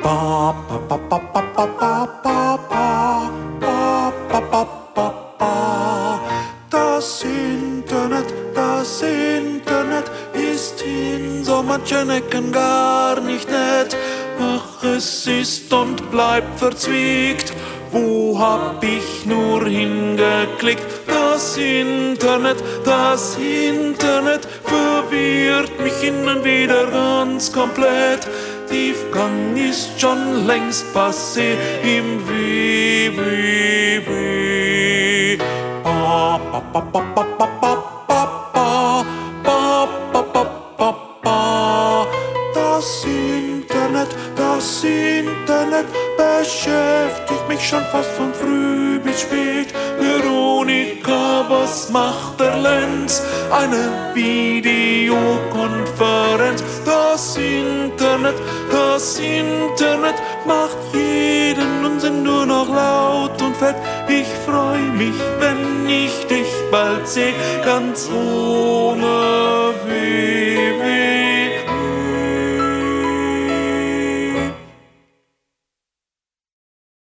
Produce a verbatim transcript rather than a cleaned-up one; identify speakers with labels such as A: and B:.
A: Ba, ba, ba, ba, ba, ba, ba, ba, ba, ba, ba, ba, ba, ba. Das Internet, das Internet ist in so manchen Ecken gar nicht nett. Ach, es ist und bleibt verzwiegt. Wo hab ich nur hingeklickt? Das Internet, das Internet verwirrt mich innen wieder ganz komplett. Tiefgang ist schon längst passé im Weh, Weh, Weh. Ba, ba, ba, ba, ba, ba, ba, ba, ba, ba, ba, ba, ba. Das Internet, das Internet beschäftigt mich schon fast von früh bis spät. Veronika, was macht der Lenz? Eine Videokonferenz. Das Internet, das Internet macht jeden Unsinn nur noch laut und fett. Ich freu mich, wenn ich dich bald seh, ganz ohne